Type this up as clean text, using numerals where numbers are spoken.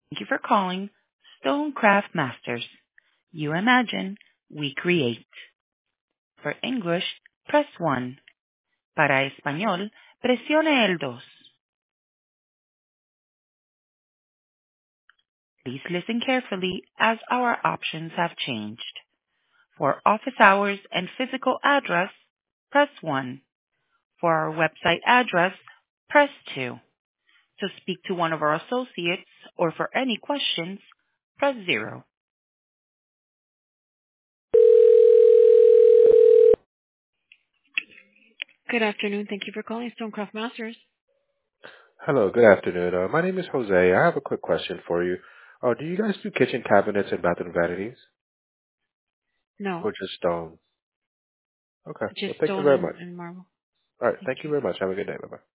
Thank you for calling Stonecraft Masters. You imagine, we create. For English, press 1. Para español, presione el dos. Please listen carefully as our options have changed. For office hours and physical address, press 1. For our website address, press 2. To speak to one of our associates or for any questions, press 0. Good afternoon. Thank you for calling Stonecraft Masters. Hello, good afternoon. My name is Jose. I have a quick question for you. Do you guys do kitchen cabinets and bathroom vanities? No, Or just stone? Okay. just Well, thank you stone very much. and marble. All right. Thank Thank you you. very much. Have a good day. Bye-bye.